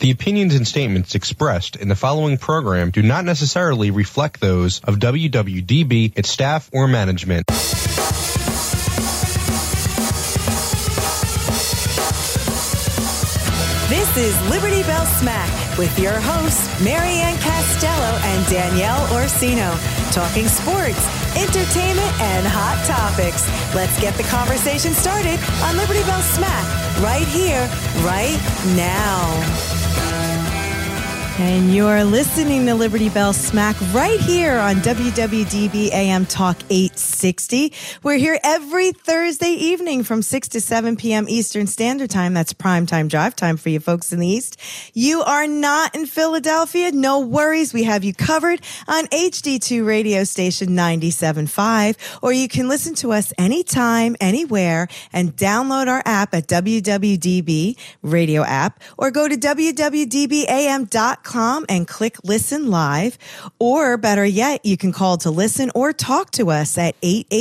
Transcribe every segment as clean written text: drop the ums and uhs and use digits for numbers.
The opinions and statements expressed in the following program do not necessarily reflect those of WWDB, its staff, or management. This is Liberty Bell Smack with your hosts, Marianne Costello and Danielle Orsino, talking sports, entertainment, and hot topics. Let's get the conversation started on Liberty Bell Smack right here, right now. And you're listening to Liberty Bell Smack right here on WWDB AM Talk 860. We're here every Thursday evening from 6 to 7 p.m. Eastern Standard Time. That's prime time drive time for you folks in the East. You are not in Philadelphia? No worries. We have you covered on HD2 radio station 97.5, or you can listen to us anytime, anywhere, and download our app at WWDB radio app, or go to WWDBAM.com and click listen live, or better yet, you can call to listen or talk to us at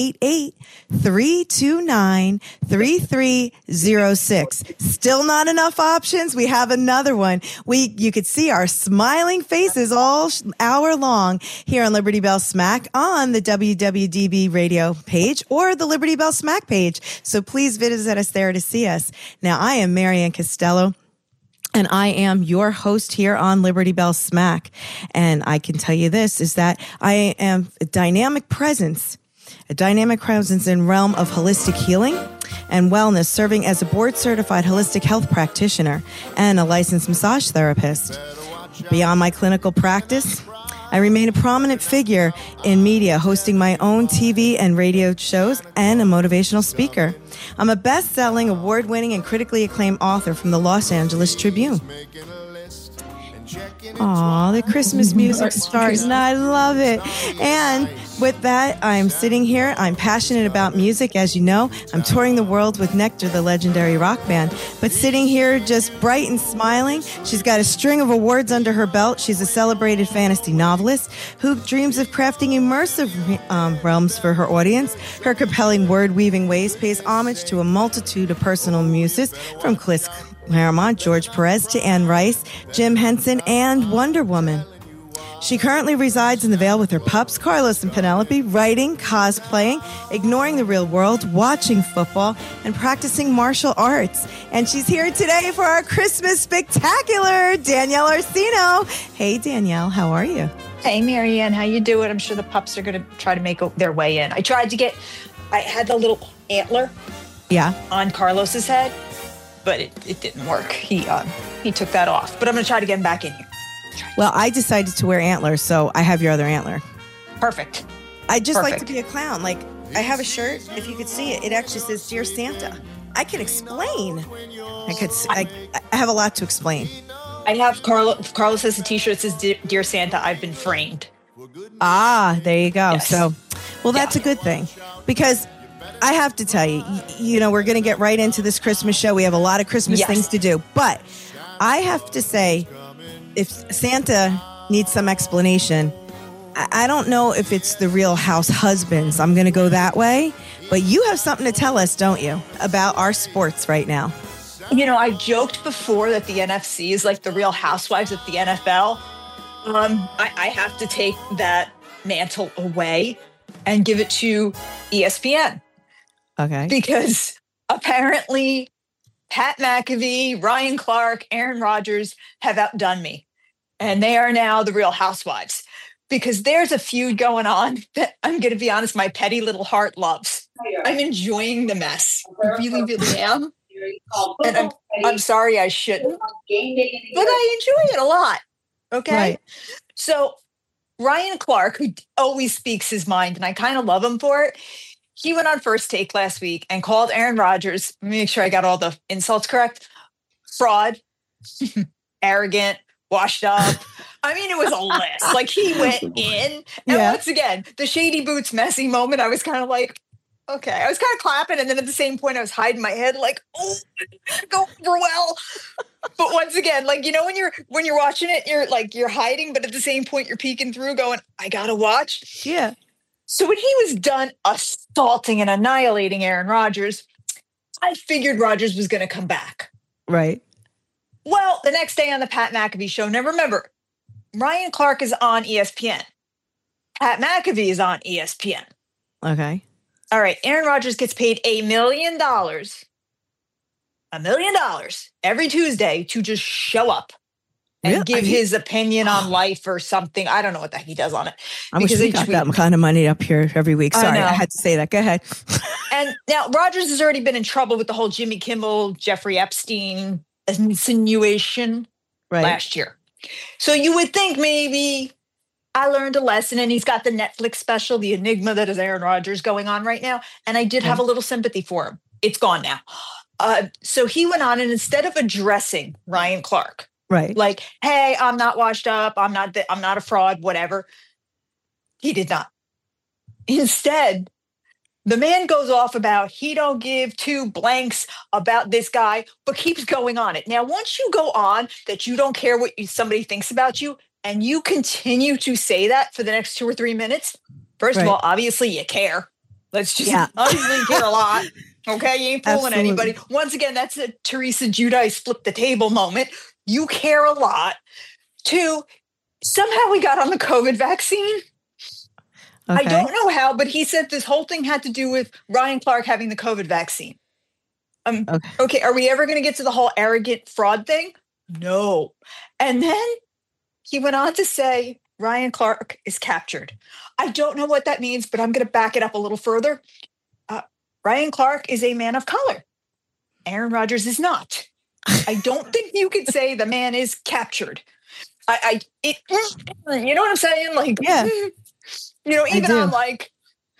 888-329-3306. Still not enough options. We have another one. You could see our smiling faces all hour long here on Liberty Bell Smack on the WWDB radio page or the Liberty Bell Smack page. So please visit us there to see us. Now, I am Marianne Costello, and I am your host here on Liberty Bell Smack. And I can tell you this, is that I am a dynamic presence in realm of holistic healing and wellness, serving as a board-certified holistic health practitioner and a licensed massage therapist. Beyond my clinical practice, I remain a prominent figure in media, hosting my own TV and radio shows, and a motivational speaker. I'm a best-selling, award-winning, and critically acclaimed author from the Los Angeles Tribune. Aw, the Christmas music starts, and I love it. And with that, I'm sitting here. I'm passionate about music, as you know. I'm touring the world with Nectar, the legendary rock band. But sitting here just bright and smiling, she's got a string of awards under her belt. She's a celebrated fantasy novelist who dreams of crafting immersive realms for her audience. Her compelling word-weaving ways pays homage to a multitude of personal muses, from Chris Claremont, George Perez, to Anne Rice, Jim Henson, and Wonder Woman. She currently resides in the Vale with her pups, Carlos and Penelope, writing, cosplaying, ignoring the real world, watching football, and practicing martial arts. And she's here today for our Christmas spectacular, Danielle Orsino. Hey, Danielle, how are you? Hey, Marianne, how you doing? I'm sure the pups are going to try to make their way in. I had the little antler on Carlos's head, but it didn't work. He took that off, but I'm going to try to get him back in here. Well, I decided to wear antlers, so I have your other antler. Perfect. I just like to be a clown. Like, I have a shirt, if you could see it, it actually says Dear Santa. I can explain. I have a lot to explain. I have Carlos has a t-shirt that says Dear Santa, I've been framed. Ah, there you go. Yes. So, well, that's a good thing, because I have to tell you, we're going to get right into this Christmas show. We have a lot of Christmas things to do, but I have to say, if Santa needs some explanation, I don't know if it's the Real House Husbands. I'm going to go that way. But you have something to tell us, don't you, about our sports right now? I've joked before that the NFC is like the Real Housewives of the NFL. I have to take that mantle away and give it to ESPN. Okay. Because apparently Pat McAfee, Ryan Clark, Aaron Rodgers have outdone me. And they are now the Real Housewives, because there's a feud going on that, I'm going to be honest, my petty little heart loves. I'm enjoying the mess. I really, really am. And I'm sorry I shouldn't, but I enjoy it a lot. Okay. Right. So Ryan Clark, who always speaks his mind, and I kind of love him for it, he went on First Take last week and called Aaron Rodgers, let me make sure I got all the insults correct, fraud, arrogant, washed up. I mean, it was a list. Like, he went in. And once again, the shady boots messy moment, I was kind of like, okay. I was kind of clapping. And then at the same point, I was hiding my head like, oh, go over well. But once again, like, when you're watching it, you're hiding, but at the same point, you're peeking through going, I got to watch. Yeah. So when he was done assaulting and annihilating Aaron Rodgers, I figured Rodgers was going to come back. Right. Well, the next day on the Pat McAfee show. Now remember, Ryan Clark is on ESPN. Pat McAfee is on ESPN. Okay. All right. Aaron Rodgers gets paid $1 million. $1 million every Tuesday to just show up and give his opinion on life or something. I don't know what the heck he does on it. I wish we got that kind of money up here every week. Sorry, I had to say that. Go ahead. And now Rodgers has already been in trouble with the whole Jimmy Kimmel, Jeffrey Epstein insinuation last year. So you would think maybe I learned a lesson, and he's got the Netflix special, The Enigma, that is Aaron Rodgers, going on right now. And I did have a little sympathy for him. It's gone now. So he went on, and instead of addressing Ryan Clark, like, hey, I'm not washed up, I'm not a fraud, whatever, he did not. Instead, the man goes off about he don't give two blanks about this guy, but keeps going on it. Now, once you go on that you don't care what somebody thinks about you, and you continue to say that for the next 2 or 3 minutes, first of all, obviously you care. Let's just obviously you care a lot. Okay, you ain't fooling anybody. Once again, that's a Teresa Giudice flip the table moment. You care a lot. 2, somehow we got on the COVID vaccine. Okay. I don't know how, but he said this whole thing had to do with Ryan Clark having the COVID vaccine. Okay, are we ever going to get to the whole arrogant fraud thing? No. And then he went on to say Ryan Clark is captured. I don't know what that means, but I'm going to back it up a little further. Ryan Clark is a man of color. Aaron Rodgers is not. I don't think you could say the man is captured. You know what I'm saying? Like, even I'm like,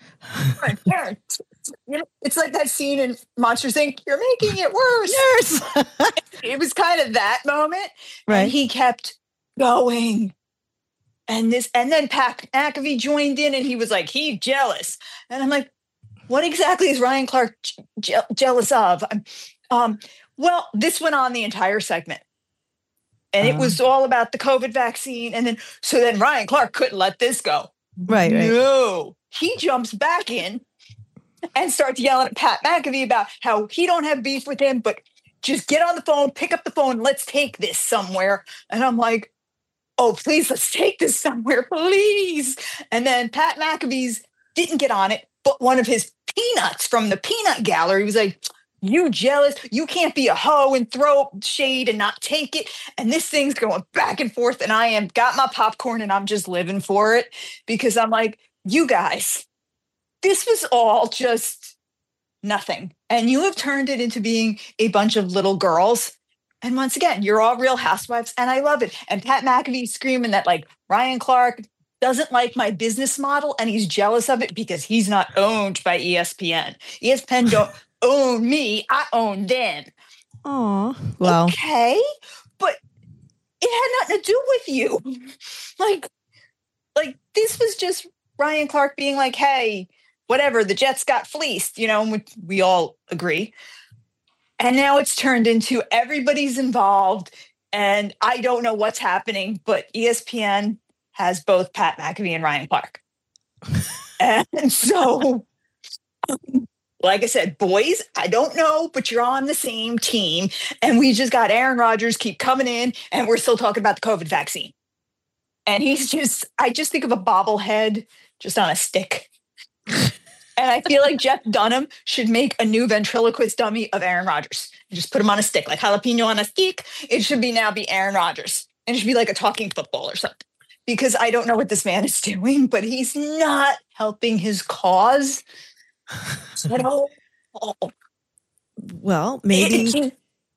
it's like that scene in Monsters, Inc. You're making it worse. Yes. It was kind of that moment. Right. And he kept going. And then Pat McAfee joined in, and he was like, he's jealous. And I'm like, what exactly is Ryan Clark jealous of? Well, this went on the entire segment. And it was all about the COVID vaccine. And then Ryan Clark couldn't let this go. Right. No. He jumps back in and starts yelling at Pat McAfee about how he don't have beef with him, but just get on the phone, pick up the phone, let's take this somewhere. And I'm like, oh, please, let's take this somewhere, please. And then Pat McAfee's didn't get on it, but one of his peanuts from the peanut gallery was like, you jealous? You can't be a hoe and throw shade and not take it. And this thing's going back and forth. And I got my popcorn and I'm just living for it, because I'm like, you guys, this was all just nothing. And you have turned it into being a bunch of little girls. And once again, you're all Real Housewives, and I love it. And Pat McAfee screaming that like Ryan Clark doesn't like my business model, and he's jealous of it because he's not owned by ESPN. ESPN don't own me, I own them. Oh, well. Okay, but it had nothing to do with you. Like this was just Ryan Clark being like, hey, whatever, the Jets got fleeced, and we all agree. And now it's turned into everybody's involved, and I don't know what's happening, but ESPN has both Pat McAfee and Ryan Clark. And so, like I said, boys, I don't know, but you're on the same team. And we just got Aaron Rodgers keep coming in, and we're still talking about the COVID vaccine. And I just think of a bobblehead just on a stick. And I feel like Jeff Dunham should make a new ventriloquist dummy of Aaron Rodgers and just put him on a stick, like jalapeno on a stick. It should now be Aaron Rodgers. And it should be like a talking football or something. Because I don't know what this man is doing, but he's not helping his cause at all. Well, maybe,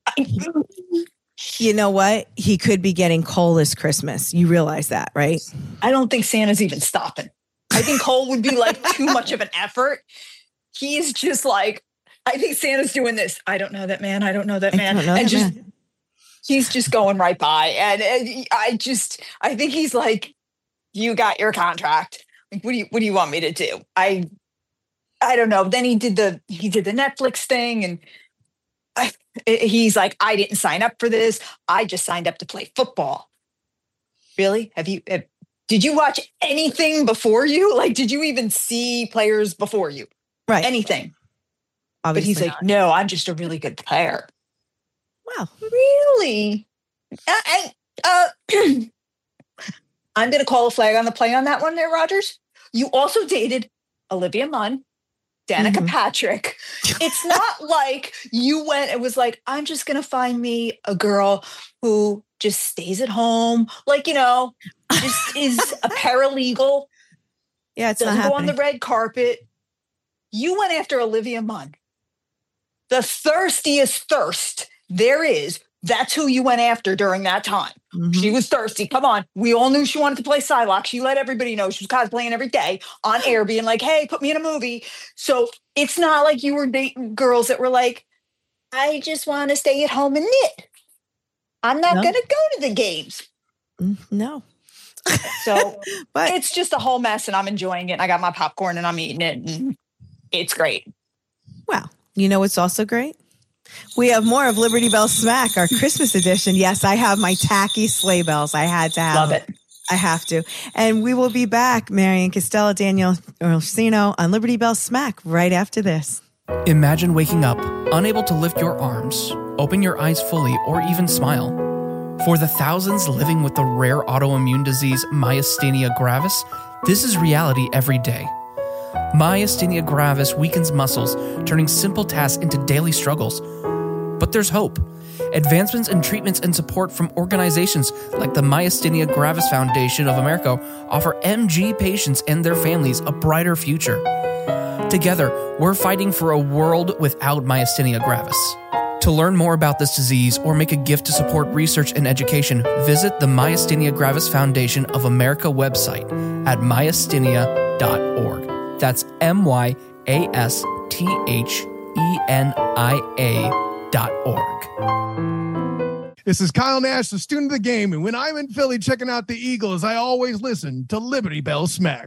you know what? He could be getting coal this Christmas. You realize that, right? I don't think Santa's even stopping. I think coal would be like too much of an effort. He's just like, I think Santa's doing this. I don't know that man. I don't know that man. He's just going right by. And I think he's like, you got your contract. Like, what do you want me to do? I don't know. Then he did the Netflix thing, and he's like, I didn't sign up for this. I just signed up to play football. Really? Did you watch anything before you? Like, did you even see players before you? Right. Anything. Obviously but he's like, no, I'm just a really good player. Wow. Really? I'm going to call a flag on the play on that one there, Rogers. You also dated Olivia Munn, Danica Patrick. It's not like you went and was like, I'm just going to find me a girl who just stays at home. Like, just is a paralegal. Yeah, it's doesn't not happening. go on the red carpet. You went after Olivia Munn. The thirstiest thirst there is. That's who you went after during that time. She was thirsty. Come on. We all knew she wanted to play Psylocke. She let everybody know she was cosplaying every day on air, being like, hey, put me in a movie. So it's not like you were dating girls that were like, I just want to stay at home and knit. I'm not going to go to the games. No. So but it's just a whole mess, and I'm enjoying it. I got my popcorn and I'm eating it, and it's great. Wow. You know what's also great? We have more of Liberty Bell Smack, our Christmas edition. Yes, I have my tacky sleigh bells. I had to have Love it. I have to. And we will be back, Marian Costello, Danielle Orsino, on Liberty Bell Smack right after this. Imagine waking up, unable to lift your arms, open your eyes fully, or even smile. For the thousands living with the rare autoimmune disease myasthenia gravis, this is reality every day. Myasthenia gravis weakens muscles, turning simple tasks into daily struggles. But there's hope. Advancements in treatments and support from organizations like the Myasthenia Gravis Foundation of America offer MG patients and their families a brighter future. Together, we're fighting for a world without myasthenia gravis. To learn more about this disease or make a gift to support research and education, visit the Myasthenia Gravis Foundation of America website at myasthenia.org. That's myasthenia.org. This is Kyle Nash, the student of the game, and when I'm in Philly checking out the Eagles, I always listen to Liberty Bell Smack.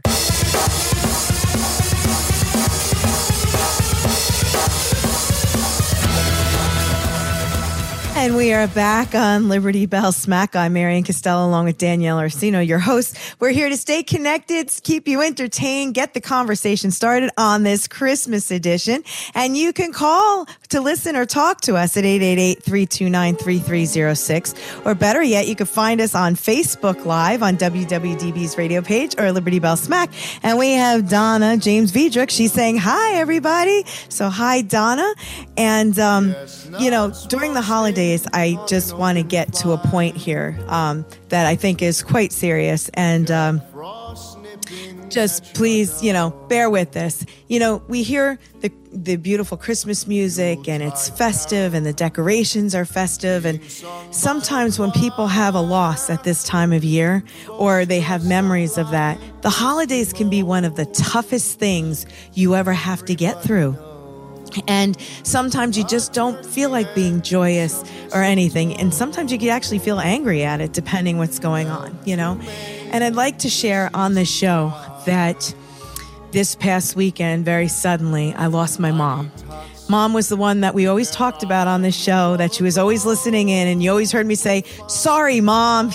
And we are back on Liberty Bell Smack. I'm Marian Costello along with Danielle Orsino, your host. We're here to stay connected, keep you entertained, get the conversation started on this Christmas edition. And you can call to listen or talk to us at 888-329-3306. Or better yet, you can find us on Facebook Live on WWDB's radio page or Liberty Bell Smack. And we have Donna James Vidrick. She's saying, hi, everybody. So hi, Donna. And, during the holidays, I just want to get to a point here that I think is quite serious. And just please, bear with this. We hear the beautiful Christmas music and it's festive and the decorations are festive. And sometimes when people have a loss at this time of year or they have memories of that, the holidays can be one of the toughest things you ever have to get through. And sometimes you just don't feel like being joyous or anything. And sometimes you can actually feel angry at it, depending what's going on, And I'd like to share on this show that this past weekend, very suddenly, I lost my mom. Mom was the one that we always talked about on this show, that she was always listening in. And you always heard me say, sorry, Mom,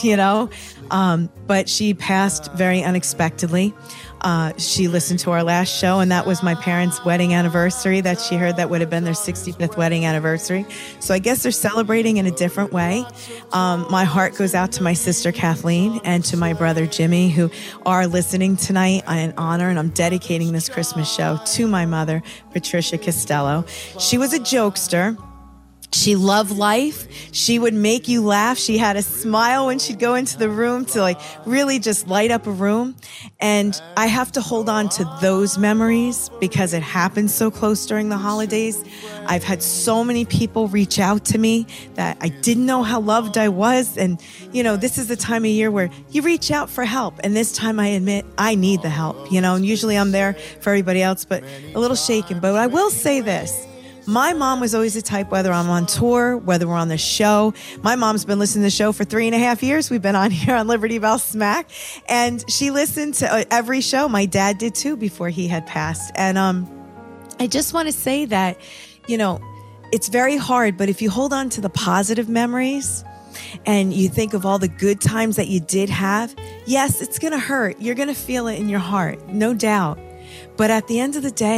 but she passed very unexpectedly. She listened to our last show, and that was my parents' wedding anniversary that she heard. That would have been their 65th wedding anniversary. So I guess they're celebrating in a different way. My heart goes out to my sister Kathleen and to my brother Jimmy, who are listening tonight in honor, and I'm dedicating this Christmas show to my mother, Patricia Costello. She was a jokester. She loved life. She would make you laugh. She had a smile when she'd go into the room to really just light up a room. And I have to hold on to those memories because it happened so close during the holidays. I've had so many people reach out to me that I didn't know how loved I was. And, this is the time of year where you reach out for help. And this time I admit I need the help, and usually I'm there for everybody else, but a little shaken. But I will say this. My mom was always the type, whether I'm on tour, whether we're on the show. My mom's been listening to the show for 3.5 years. We've been on here on Liberty Bell Smack. And she listened to every show. My dad did too before he had passed. And I just want to say that, it's very hard. But if you hold on to the positive memories and you think of all the good times that you did have, yes, it's going to hurt. You're going to feel it in your heart, no doubt. But at the end of the day,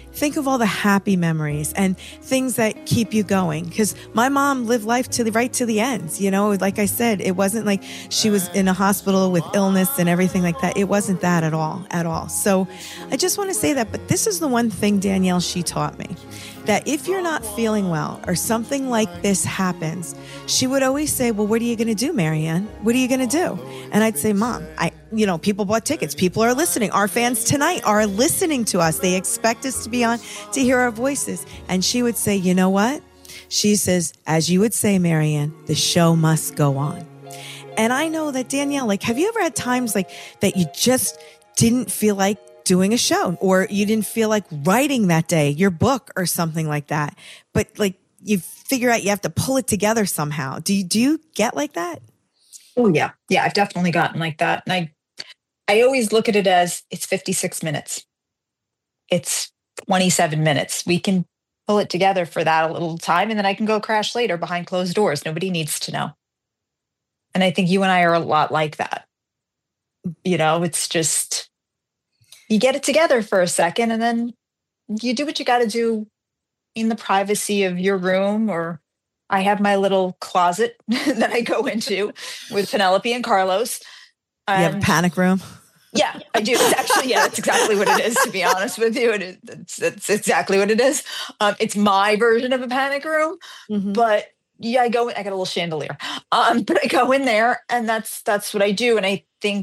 think of all the happy memories and things that keep you going. Because my mom lived life right to the end. You know, like I said, it wasn't like she was in a hospital with illness and everything like that. It wasn't that at all. So I just want to say that. But this is the one thing, Danielle, she taught me, that if you're not feeling well or something like this happens, she would always say, well, what are you going to do, Marianne? What are you going to do? And I'd say, Mom, people bought tickets. People are listening. Our fans tonight are listening to us. They expect us to be on to hear our voices. And she would say, you know what? She says, as you would say, Marianne, the show must go on. And I know that, Danielle, like, have you ever had times like that you just didn't feel like doing a show, or you didn't feel like writing that day, your book or something like that, but like you figure out you have to pull it together somehow? Do you get like that? Oh yeah. Yeah. I've definitely gotten like that. And I always look at it as it's 56 minutes. It's 27 minutes. We can pull it together for that a little time, and then I can go crash later behind closed doors. Nobody needs to know. And I think you and I are a lot like that. You know, it's just, you get it together for a second, and then you do what you got to do in the privacy of your room. Or I have my little closet that I go into with Penelope and Carlos. You have a panic room? Yeah, I do. It's actually, that's exactly what it is, to be honest with you. It's exactly what it is. It's my version of a panic room. Mm-hmm. But yeah, I got a little chandelier. But I go in there, and that's what I do. And I think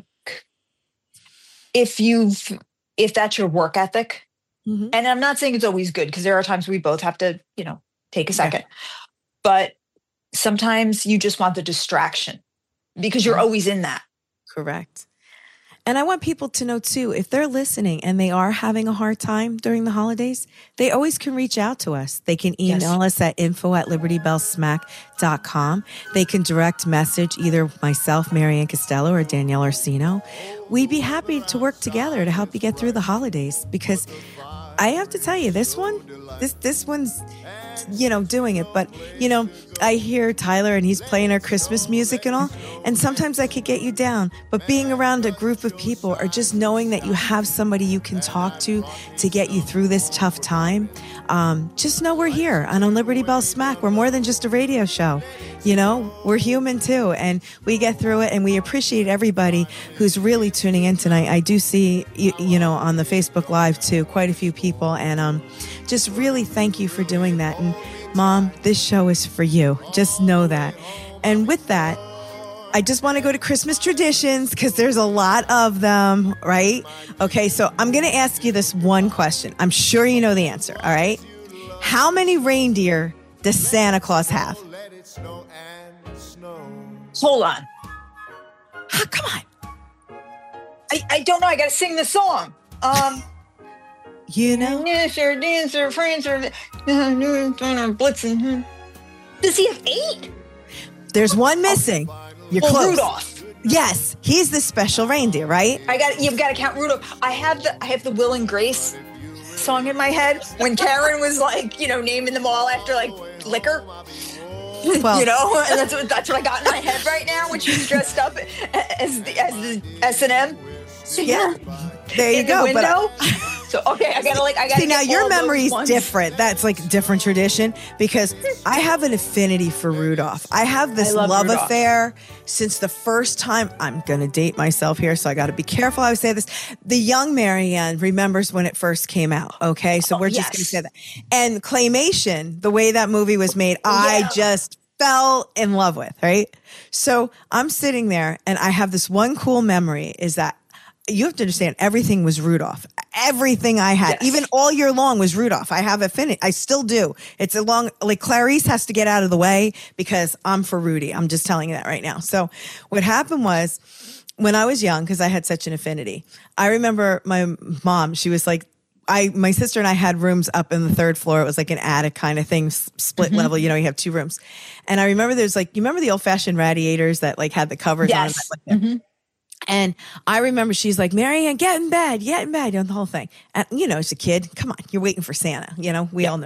if that's your work ethic, mm-hmm. and I'm not saying it's always good, because there are times we both have to, take a second, but sometimes you just want the distraction because you're always in that. Correct. And I want people to know too, if they're listening and they are having a hard time during the holidays, they always can reach out to us. They can email us at info@libertybellsmack.com. They can direct message either myself, Marianne Costello, or Danielle Orsino. We'd be happy to work together to help you get through the holidays, because I have to tell you, this one's, doing it. But, I hear Tyler and he's playing our Christmas music and all, and sometimes that could get you down. But being around a group of people, or just knowing that you have somebody you can talk to get you through this tough time, just know we're here. And on Liberty Bell Smack, we're more than just a radio show. We're human too, and we get through it, and we appreciate everybody who's really tuning in tonight. I do see, on the Facebook Live too, quite a few people, and just really thank you for doing that. And Mom, this show is for you. Just know that. And with that, I just want to go to Christmas traditions, because there's a lot of them, right? Okay, so I'm going to ask you this one question. I'm sure you know the answer, all right? How many reindeer does Santa Claus have? Hold on. Come on. I don't know. I got to sing the song. Dancer, friends are blitzing. Does he have 8? There's one missing. You're close. Rudolph. Yes, he's the special reindeer, right? You've got to count Rudolph. I have the Will and Grace song in my head when Karen was like, naming them all after like liquor. Well, and that's what I got in my head right now when she's dressed up as the S&M. Yeah, there you go. So okay, I gotta see, now your memory's different. That's like a different tradition, because I have an affinity for Rudolph. I have this love affair since the first time. I'm gonna date myself here, so I got to be careful how I say this. The young Marianne remembers when it first came out. Okay, so we're just gonna say that. And Claymation, the way that movie was made, I just fell in love with. Right. So I'm sitting there, and I have this one cool memory is that. You have to understand, everything was Rudolph. Everything I had, even all year long, was Rudolph. I have affinity. I still do. It's like Clarice has to get out of the way because I'm for Rudy. I'm just telling you that right now. So what happened was, when I was young, because I had such an affinity, I remember my mom, she was like, my sister and I had rooms up in the 3rd floor. It was like an attic kind of thing, split level. You have 2 rooms. And I remember there's you remember the old fashioned radiators that had the covers on them? And I remember she's like, Marianne, get in bed, the whole thing. And, as a kid, come on, you're waiting for Santa. We all know this.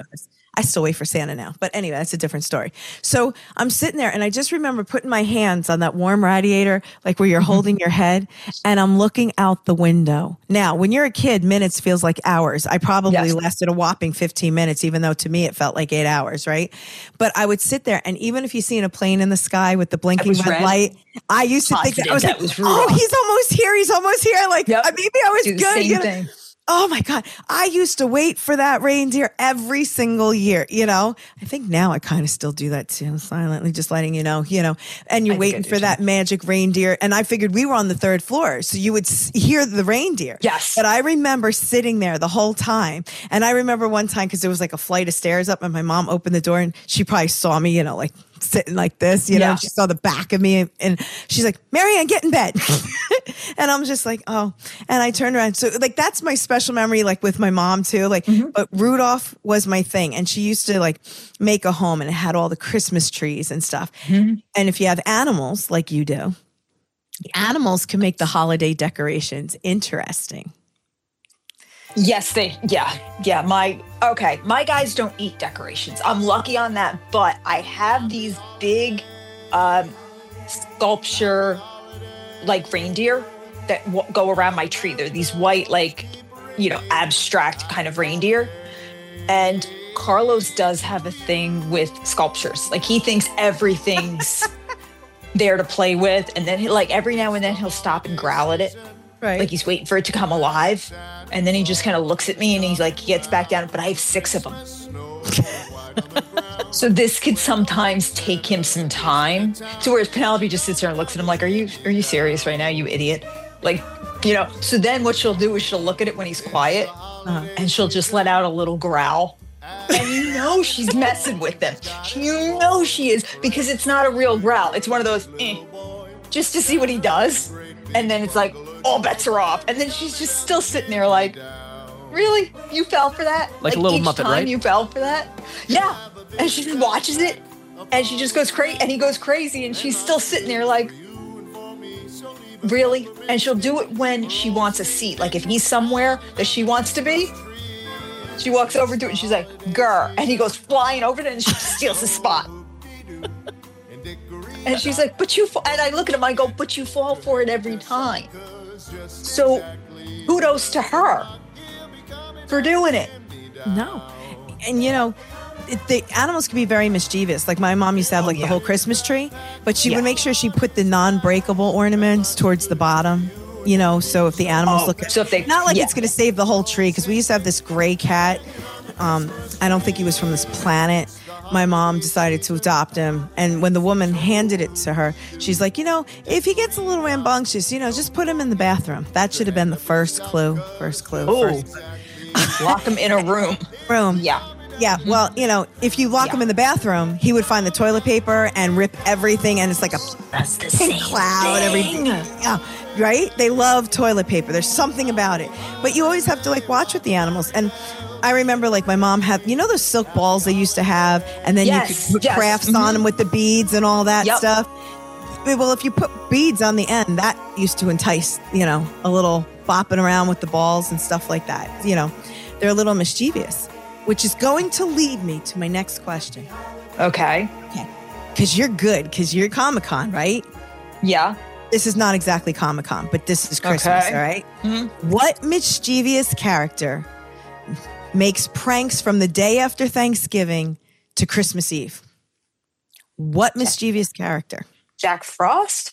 I still wait for Santa now. But anyway, that's a different story. So I'm sitting there and I just remember putting my hands on that warm radiator, like where you're holding your head, and I'm looking out the window. Now, when you're a kid, minutes feels like hours. I probably lasted a whopping 15 minutes, even though to me it felt like 8 hours, right? But I would sit there, and even if you see a plane in the sky with the blinking red light, I used to think that I was like, oh, he's almost here. He's almost here. Like, maybe I was good. Same thing. Oh my God. I used to wait for that reindeer every single year. I think now I kind of still do that too, silently, just letting you know, and you're waiting for that magic reindeer. And I figured we were on the 3rd floor, so you would hear the reindeer. Yes. But I remember sitting there the whole time. And I remember one time, because there was like a flight of stairs up, and my mom opened the door and she probably saw me, like sitting like this, she saw the back of me, and she's like, Marianne, get in bed. And I'm just like, oh, and I turned around. So like, that's my special memory, like with my mom too, like, but Rudolph was my thing. And she used to like make a home, and it had all the Christmas trees and stuff. And if you have animals like you do, the animals can make the holiday decorations interesting. Yes, my guys don't eat decorations. I'm lucky on that, but I have these big sculpture like reindeer that go around my tree. They're these white, like, abstract kind of reindeer. And Carlos does have a thing with sculptures. Like, he thinks everything's there to play with, and then every now and then he'll stop and growl at it. Right. Like he's waiting for it to come alive. And then he just kind of looks at me, and he's like, he gets back down, but I have 6 of them. So this could sometimes take him some time. So whereas Penelope just sits there and looks at him like, are you serious right now, you idiot? Like, so then what she'll do is she'll look at it when he's quiet, and she'll just let out a little growl. And she's messing with him. She is, because it's not a real growl. It's one of those, just to see what he does. And then it's like, all bets are off. And then she's just still sitting there like, really? You fell for that? Like a little each Muppet, time right? You fell for that? Yeah. And she just watches it, and she just goes crazy, and he goes crazy, and she's still sitting there like, really? And she'll do it when she wants a seat. Like if he's somewhere that she wants to be, she walks over to it and she's like, grr. And he goes flying over there, and she steals his spot. And she's like, and I look at him, I go, but you fall for it every time. So kudos to her for doing it. No. And the animals can be very mischievous. Like my mom used to have the whole Christmas tree, but she would make sure she put the non-breakable ornaments towards the bottom, so if the animals look at it, not like it's going to save the whole tree. Because we used to have this gray cat. I don't think he was from this planet. My mom decided to adopt him. And when the woman handed it to her, she's like, if he gets a little rambunctious, just put him in the bathroom. That should have been the first clue. Oh, lock him in a room. Yeah. Yeah. Well, if you lock him in the bathroom, he would find the toilet paper and rip everything. And it's like a pink cloud. Everything. Yeah. Right. They love toilet paper. There's something about it. But you always have to watch with the animals. And I remember my mom had, those silk balls they used to have, and then you could put crafts on them with the beads and all that stuff. Well, if you put beads on the end, that used to entice, a little bopping around with the balls and stuff like that. They're a little mischievous, which is going to lead me to my next question. Okay. Because you're good, because you're Comic-Con, right? Yeah. This is not exactly Comic-Con, but this is Christmas, all right? Mm-hmm. What mischievous character makes pranks from the day after Thanksgiving to Christmas Eve? What mischievous character? Jack Frost?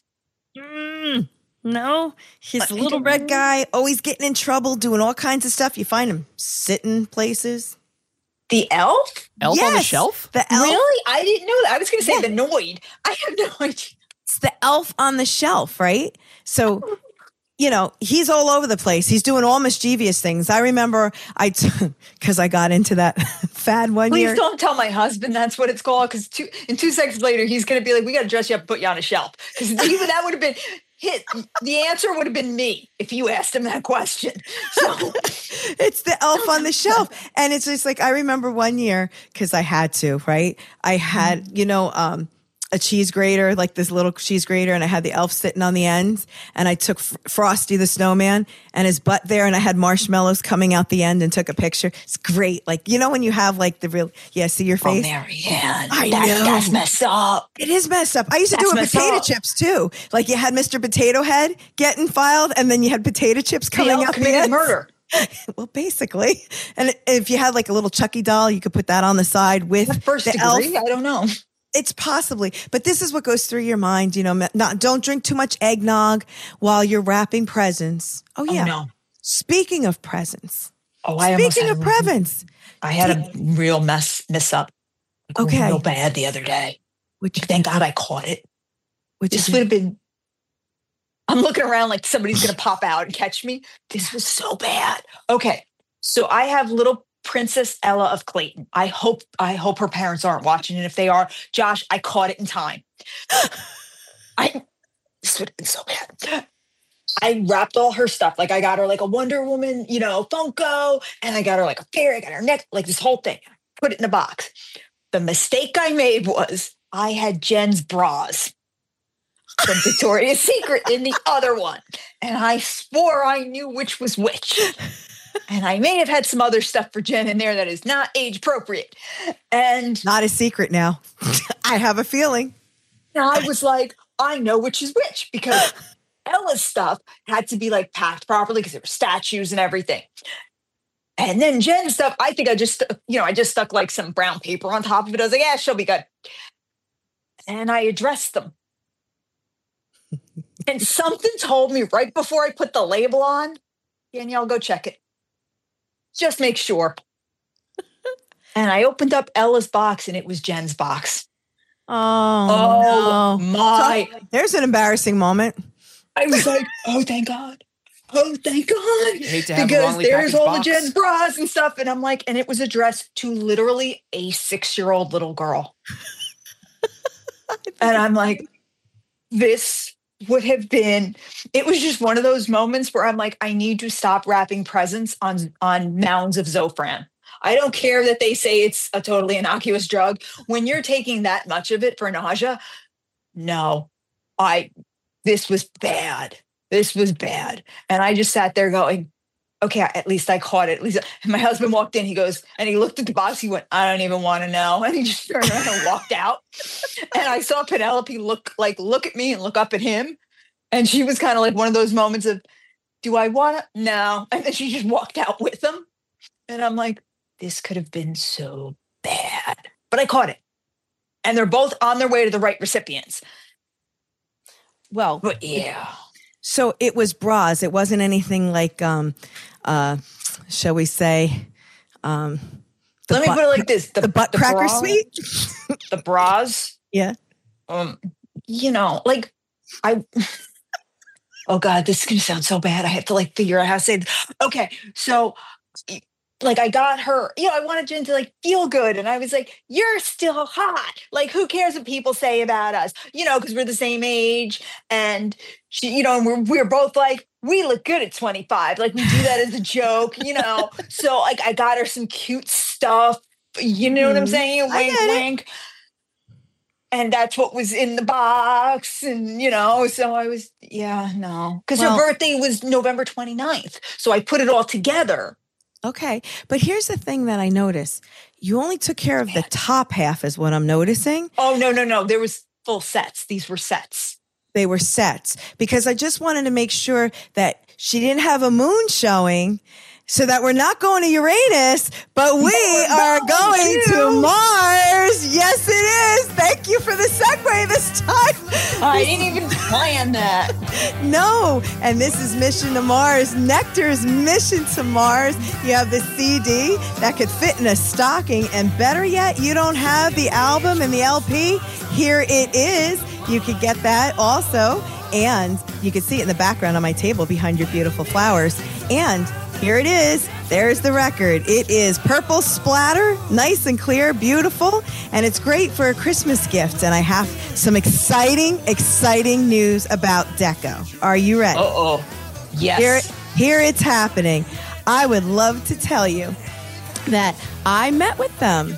No, he's the little red guy, always getting in trouble, doing all kinds of stuff. You find him sitting places. The elf? Elf on the shelf? The elf. Really? I didn't know that. I was going to say the Noid. I have no idea. It's the elf on the shelf, right? So he's all over the place. He's doing all mischievous things. I remember because I got into that fad one year. Please don't tell my husband that's what it's called, because 2 seconds later, he's going to be like, we got to dress you up and put you on a shelf. Because that would have been the answer would have been me if you asked him that question. So it's the elf on the shelf. And it's just like, I remember one year, because I had to, right? I had, a cheese grater, like this little cheese grater, and I had the elf sitting on the ends, and I took Frosty the Snowman and his butt there, and I had marshmallows coming out the end and took a picture. It's great. Like, you know, when you have like the real, see your face? Oh, Marianne, I know. That's messed up. It is messed up. I used to do it with potato chips too. Like you had Mr. Potato Head getting filed, and then you had potato chips coming out the end. Murder. Well, basically. And if you had like a little Chucky doll, you could put that on the side with the elf. I don't know. It's possibly, but this is what goes through your mind. You know, don't drink too much eggnog while you're wrapping presents. Oh yeah. Oh, no. Speaking of presents. Speaking of presents. I had a real mess up. Okay. Real bad the other day. Thank God I caught it. This would have been, I'm looking around like somebody's going to pop out and catch me. This was so bad. Okay. So I have little Princess Ella of Clayton. I hope her parents aren't watching. And if they are, Josh, I caught it in time. This would have been so bad. I wrapped all her stuff. Like I got her like a Wonder Woman, you know, Funko, and I got her like a fairy, I got her neck, like this whole thing. Put it in a box. The mistake I made was I had Jen's bras from Victoria's Secret in the other one. And I swore I knew which was which. And I may have had some other stuff for Jen in there that is not age appropriate. And not a secret now. I have a feeling. And I was like, I know which is which, because Ella's stuff had to be like packed properly because there were statues and everything. And then Jen's stuff, I think I just stuck like some brown paper on top of it. I was like, yeah, she'll be good. And I addressed them. And something told me right before I put the label on, Danielle, go check it. Just make sure. And I opened up Ella's box and it was Jen's box. Oh no. My. There's an embarrassing moment. I was like, oh, thank God. Oh, thank God. I hate to have because a wrongly there's packaged all box. the Jen's bras and stuff. And I'm like, and it was addressed to literally a 6-year-old little girl. And I'm like, this would have been, it was just one of those moments where I'm like, I need to stop wrapping presents on mounds of Zofran. I don't care that they say it's a totally innocuous drug. When you're taking that much of it for nausea, no, this was bad. This was bad. And I just sat there going, okay, at least I caught it. At least. And my husband walked in, he goes, and he looked at the box. He went, I don't even want to know. And he just turned around and walked out. And I saw Penelope look at me and look up at him. And she was kind of like one of those moments of, do I want to? No. And then she just walked out with him. And I'm like, this could have been so bad. But I caught it. And they're both on their way to the right recipients. Well, but yeah. So it was bras. It wasn't anything like, shall we say, let me put it like this: the butt cracker bra, sweet, the bras. Yeah. You know, like oh God, this is gonna sound so bad. I have to like figure out how to say this. Okay, so like I got her, I wanted Jen to like feel good. And I was like, you're still hot. Like, who cares what people say about us? Because we're the same age. And she, and we're both like, we look good at 25. Like we do that as a joke, So like I got her some cute stuff. You know what I'm saying? Wink, wink. And that's what was in the box. And, so I was, because her birthday was November 29th. So I put it all together. Okay. But here's the thing that I noticed. You only took care of the top half is what I'm noticing. Oh, no. There was full sets. These were sets. They were sets because I just wanted to make sure that she didn't have a moon showing so that we're not going to Uranus, but we are going to Mars. Yes, it is. Thank you for the segue this time. I didn't even plan that. No. And this is Mission to Mars. Nectar's Mission to Mars. You have the CD that could fit in a stocking. And better yet, you don't have the album and the LP. Here it is. You could get that also. And you can see it in the background on my table behind your beautiful flowers. And here it is. There's the record. It is purple splatter, nice and clear, beautiful, and it's great for a Christmas gift. And I have some exciting news about Deco. Are you ready? Uh-oh. Yes. Here it's happening. I would love to tell you that I met with them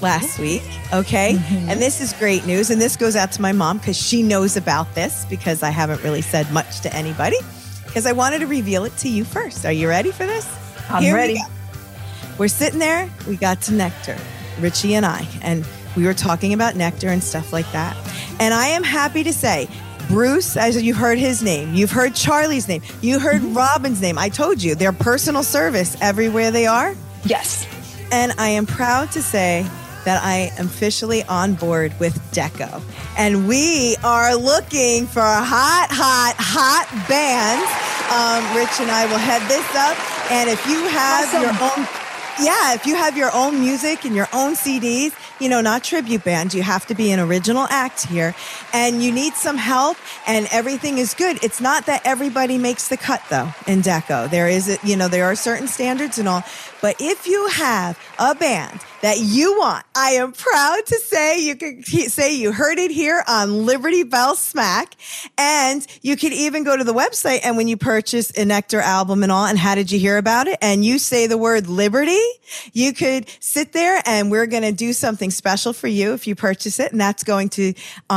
last week. Okay. Mm-hmm. And this is great news. And this goes out to my mom because she knows about this because I haven't really said much to anybody because I wanted to reveal it to you first. Are you ready for this? I'm ready. We're sitting there. We got to Nectar, Richie and I, and we were talking about Nectar and stuff like that. And I am happy to say, Bruce, as you've heard his name, you've heard Charlie's name, you heard Robin's name. I told you, they're personal service everywhere they are. Yes. And I am proud to say that I am officially on board with Deco. And we are looking for hot bands. Rich and I will head this up. And if you have your own... Yeah, if you have your own music and your own CDs, not tribute bands, you have to be an original act here, and you need some help and everything is good. It's not that everybody makes the cut though in Deco. There are certain standards and all, but if you have a band that you want, I am proud to say you can say you heard it here on Liberty Bell Smack, and you could even go to the website and when you purchase a Nectar album and all, and how did you hear about it? And you say the word Liberty, you could sit there and we're going to do something special for you if you purchase it. And that's going to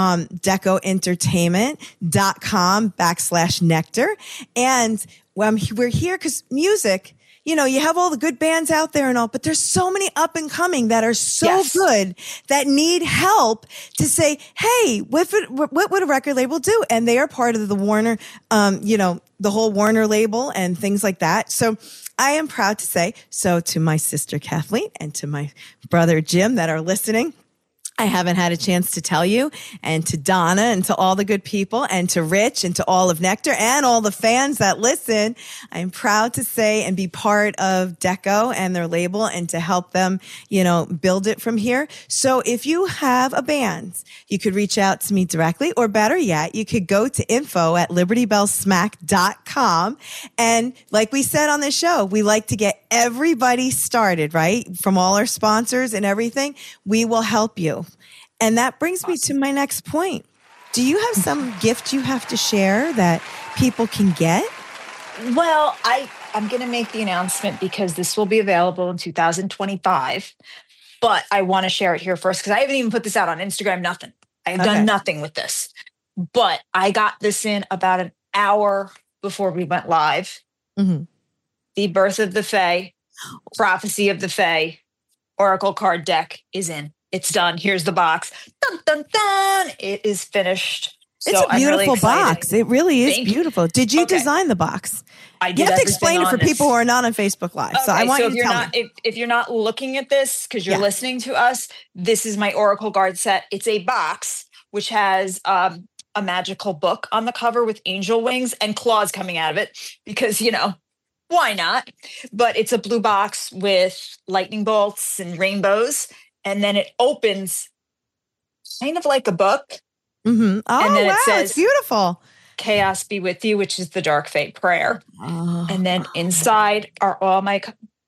decoentertainment.com/Nectar. And we're here because music, you have all the good bands out there and all, but there's so many up and coming that are so good that need help to say, hey, what would a record label do? And they are part of the Warner, the whole Warner label and things like that. So I am proud to say, so to my sister Kathleen and to my brother Jim that are listening, I haven't had a chance to tell you, and to Donna and to all the good people and to Rich and to all of Nectar and all the fans that listen, I'm proud to say and be part of Deco and their label and to help them, build it from here. So if you have a band, you could reach out to me directly, or better yet, you could go to info@libertybellsmack.com. And like we said on this show, we like to get everybody started, right? From all our sponsors and everything, we will help you. And that brings me to my next point. Do you have some gift you have to share that people can get? Well, I'm going to make the announcement because this will be available in 2025, but I want to share it here first because I haven't even put this out on Instagram, nothing. I have done nothing with this, but I got this in about an hour before we went live. Mm-hmm. The Birth of the Fae, Prophecy of the Fae, Oracle card deck is in. It's done. Here's the box. Dun, dun, dun. It is finished. It's a beautiful box. It really is beautiful. Did you design the box? I did. You have to explain it for people who are not on Facebook Live. So I want you to tell me. If you're not looking at this because you're listening to us, this is my Oracle Guard set. It's a box which has a magical book on the cover with angel wings and claws coming out of it because, why not? But it's a blue box with lightning bolts and rainbows. And then it opens kind of like a book. Mm-hmm. Oh, and then it says, it's beautiful. Chaos be with you, which is the Dark Fate prayer. Oh. And then inside are all my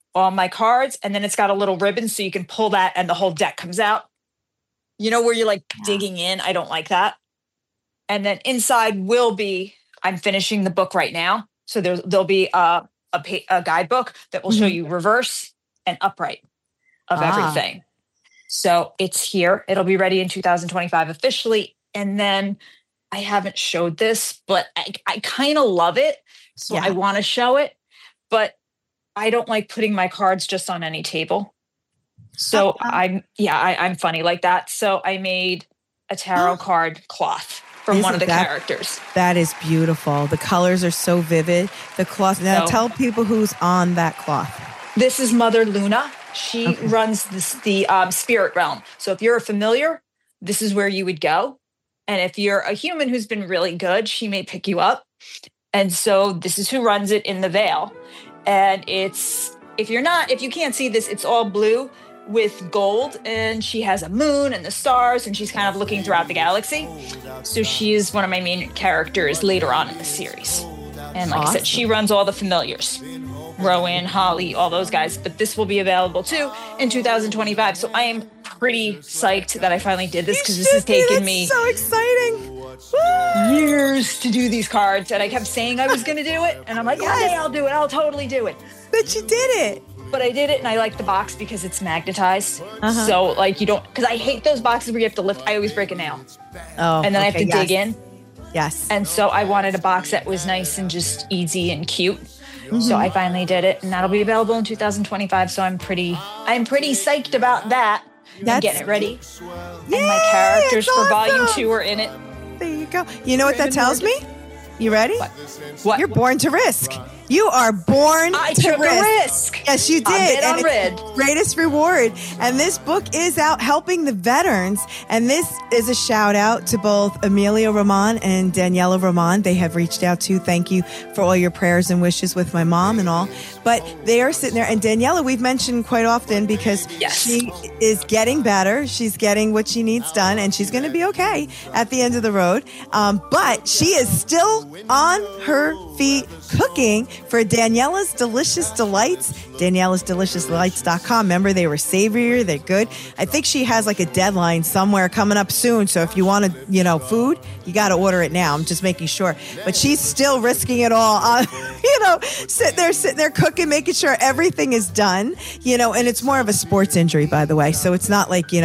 cards. And then it's got a little ribbon so you can pull that and the whole deck comes out. Where you're like digging in. I don't like that. And then inside will be, I'm finishing the book right now. So there'll be a guidebook that will show you reverse and upright of everything. So it's here. It'll be ready in 2025 officially. And then I haven't showed this, but I kind of love it. So I want to show it, but I don't like putting my cards just on any table. So I'm funny like that. So I made a tarot card cloth from one of the characters. That is beautiful. The colors are so vivid. The cloth. Now tell people who's on that cloth. This is Mother Luna. She runs the spirit realm. So if you're a familiar, this is where you would go. And if you're a human who's been really good, she may pick you up. And so this is who runs it in the Veil. And if you can't see this, it's all blue with gold. And she has a moon and the stars, and she's kind of looking throughout the galaxy. So she is one of my main characters later on in the series. And like I said, she runs all the familiars. Rowan, Holly, all those guys. But this will be available too in 2025. So I am pretty psyched that I finally did this because this has taken me so exciting. years to do these cards. And I kept saying I was going to do it. And I'm like, okay, I'll do it. I'll totally do it. But you did it. but I did it and I like the box because it's magnetized. So like you don't, because I hate those boxes where you have to lift. I always break a nail. Oh, and then I have to dig in. Yes. And so I wanted a box that was nice and just easy and cute. So I finally did it, and that'll be available in 2025. So I'm pretty psyched about that. I'm getting it ready. And my characters for Volume 2 are in it. There you go. You know what that tells me? You ready? What? You're born to risk. You are born I to took risk. a risk. Yes, you did. On red. Greatest reward. And this book is out helping the veterans. And this is a shout out to both Amelia Roman and Daniela Roman. They have reached out to. Thank you for all your prayers and wishes with my mom and all. But they are sitting there. And Daniela, we've mentioned quite often because she is getting better. She's getting what she needs done, and she's going to be okay at the end of the road. But she is still on her feet cooking for Daniela's Delicious Delights, Daniela's.deliciousdelights.com. Remember, they were savory, they're good. I think she has like a deadline somewhere coming up soon. So if you want to, food, you got to order it now. I'm just making sure. But she's still risking it all. Sitting there cooking, making sure everything is done, and it's more of a sports injury, by the way. So it's not like,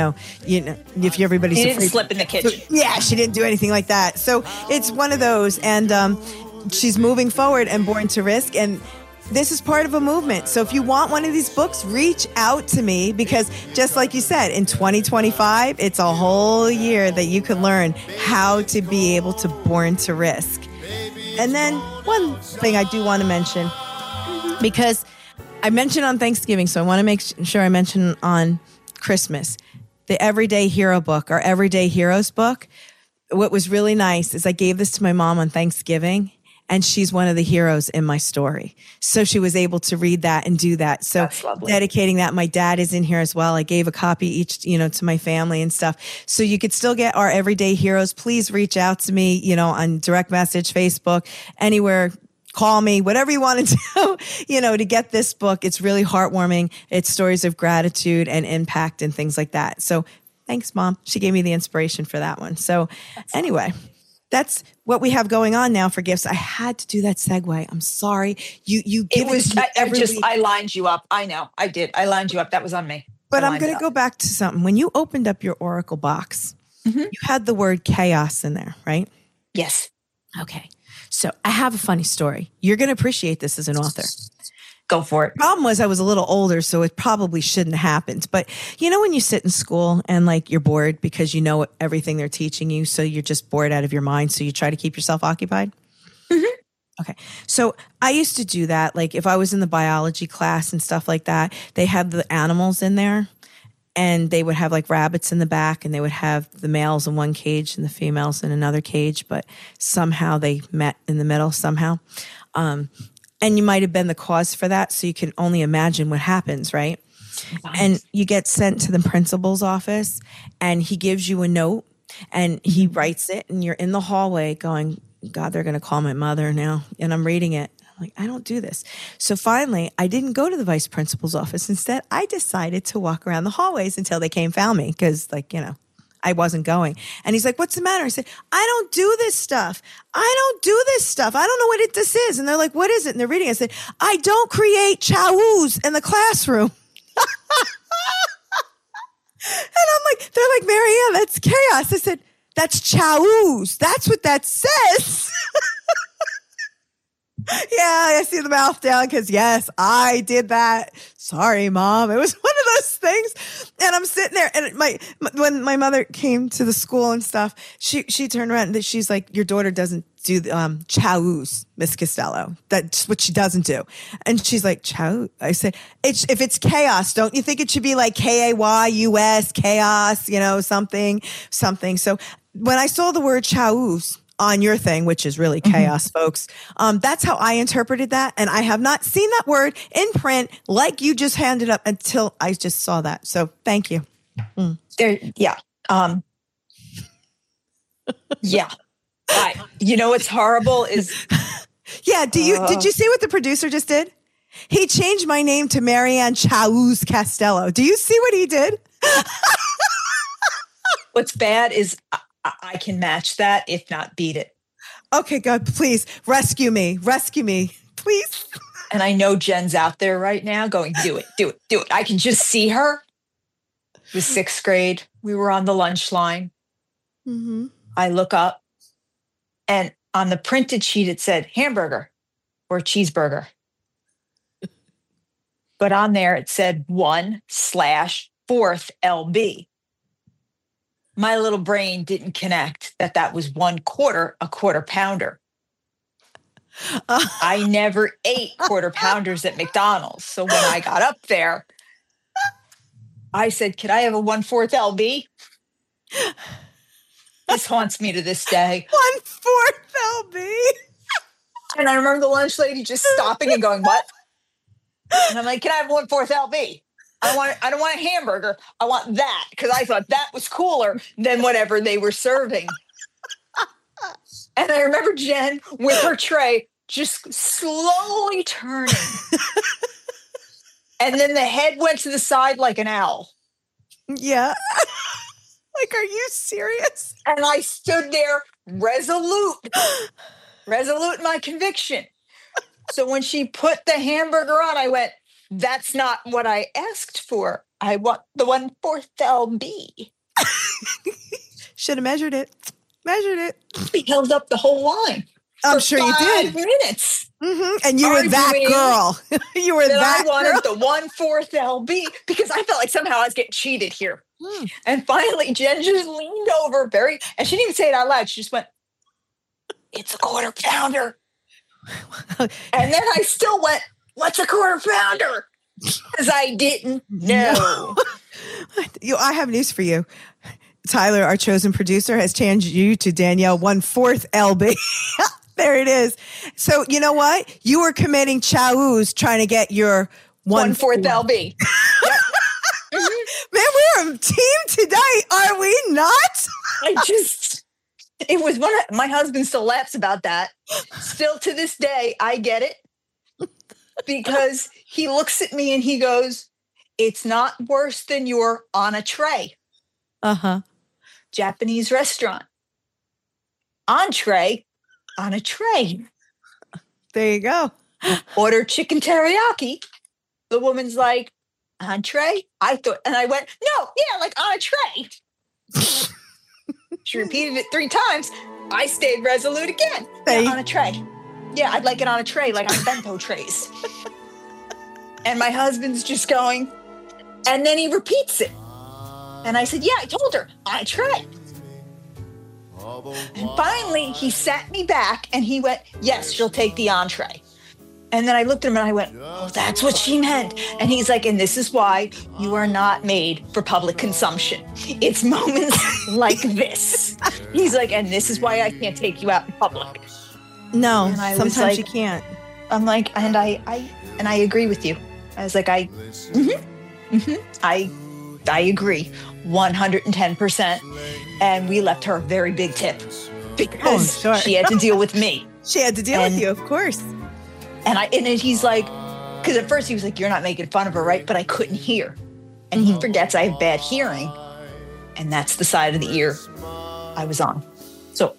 if everybody's She didn't slip in the kitchen. Yeah, she didn't do anything like that. So it's one of those. And, she's moving forward and born to risk. And this is part of a movement. So if you want one of these books, reach out to me, because just like you said, in 2025, it's a whole year that you can learn how to be able to born to risk. And then one thing I do want to mention, because I mentioned on Thanksgiving, so I want to make sure I mention on Christmas, the Everyday Hero book, our Everyday Heroes book. What was really nice is I gave this to my mom on Thanksgiving, and she's one of the heroes in my story. So she was able to read that and do that. So dedicating that. My dad is in here as well. I gave a copy each, to my family and stuff. So you could still get our Everyday Heroes. Please reach out to me, on direct message, Facebook, anywhere. Call me, whatever you want to do, to get this book. It's really heartwarming. It's stories of gratitude and impact and things like that. So thanks, Mom. She gave me the inspiration for that one. So anyway, that's what we have going on now for gifts. I had to do that segue. I'm sorry. You give I lined you up. I know. I did. I lined you up. That was on me. But I'm going to go back to something. When you opened up your Oracle box, you had the word chaos in there, right? Yes. Okay. So I have a funny story. You're going to appreciate this as an author. Go for it. Problem was I was a little older, so it probably shouldn't have happened. But when you sit in school and you're bored because you know everything they're teaching you, so you're just bored out of your mind, so you try to keep yourself occupied? Okay. So I used to do that. Like if I was in the biology class and stuff like that, they had the animals in there, and they would have like rabbits in the back, and they would have the males in one cage and the females in another cage, but somehow they met in the middle somehow. And you might have been the cause for that. So you can only imagine what happens, right? Nice. And you get sent to the principal's office, and he gives you a note, and he writes it, and you're in the hallway going, God, they're going to call my mother now. And I'm reading it. I'm like, I don't do this. So finally, I didn't go to the vice principal's office. Instead, I decided to walk around the hallways until they came found me, because I wasn't going. And he's like, what's the matter? I said, I don't do this stuff. I don't know what this is. And they're like, what is it? And they're reading. I said, I don't create chows in the classroom. And they're like, Marianne, that's chaos. I said, that's chows. That's what that says. Yeah, I see the mouth down because, yes, I did that. Sorry, Mom. It was one of those things. And I'm sitting there, and when my mother came to the school and stuff, she turned around and she's like, your daughter doesn't do chows, Miss Costello. That's what she doesn't do. And she's like, chow? I said, if it's chaos, don't you think it should be like KAYUS, chaos, something. So when I saw the word chows on your thing, which is really chaos, folks, that's how I interpreted that. And I have not seen that word in print like you just handed up until I just saw that. So thank you. Yeah. Yeah. What's horrible is. Yeah. Did you see what the producer just did? He changed my name to Marianne Chows Costello. Do you see what he did? What's bad is I can match that, if not beat it. Okay, God, please rescue me, please. And I know Jen's out there right now going, do it, do it, do it. I can just see her. It was 6th grade. We were on the lunch line. Mm-hmm. I look up, and on the printed sheet, it said hamburger or cheeseburger. But on there, it said 1/4th LB. My little brain didn't connect that was 1/4, a quarter pounder. I never ate quarter pounders at McDonald's. So when I got up there, I said, "Could I have a 1/4 LB?" This haunts me to this day. 1/4 LB. And I remember the lunch lady just stopping and going, "What?" And I'm like, "Can I have 1/4 LB? I don't want a hamburger. I want that," because I thought that was cooler than whatever they were serving. And I remember Jen with her tray just slowly turning. And then the head went to the side like an owl. Yeah. Like, are you serious? And I stood there resolute in my conviction. So when she put the hamburger on, I went, "That's not what I asked for. I want the 1/4 LB." Should have measured it. We held up the whole line. I'm sure you did. 5 minutes. Mm-hmm. And you were that girl. You were that I wanted girl. the 1/4 LB because I felt like somehow I was getting cheated here. And finally, Jen just leaned over and she didn't even say it out loud. She just went, "It's a quarter pounder." And then I still went, "What's a quarter pounder?" Because I didn't know. I have news for you. Tyler, our chosen producer, has changed you to Danielle 1/4 LB. There it is. So you know what? You were committing chows trying to get your 1/4 LB. Yep. Man, we're a team today, are we not? It was my husband still laughs about that. Still to this day, I get it. Because he looks at me and he goes, "It's not worse than your on a tray." Uh-huh. Japanese restaurant. Entree on a tray. There you go. Order chicken teriyaki. The woman's like, "Entree?" And I went, "No, yeah, like on a tray." She repeated it 3 times. I stayed resolute again. Yeah, on a tray. Yeah, I'd like it on a tray, like on bento trays. And my husband's just going, and then he repeats it. And I said, "Yeah, I told her, on a tray." And finally, he sat me back and he went, "Yes, she'll take the entree." And then I looked at him and I went, "Oh, that's what she meant." And he's like, "And this is why you are not made for public consumption. It's moments like this." He's like, "And this is why I can't take you out in public." No, sometimes you can't. I'm like, and I agree with you. I was like, I agree 110%. And we left her a very big tip because she had to deal with me. She had to deal with you, of course. And he's like, because at first he was like, "You're not making fun of her, right?" But I couldn't hear. And he forgets I have bad hearing. And that's the side of the ear I was on. So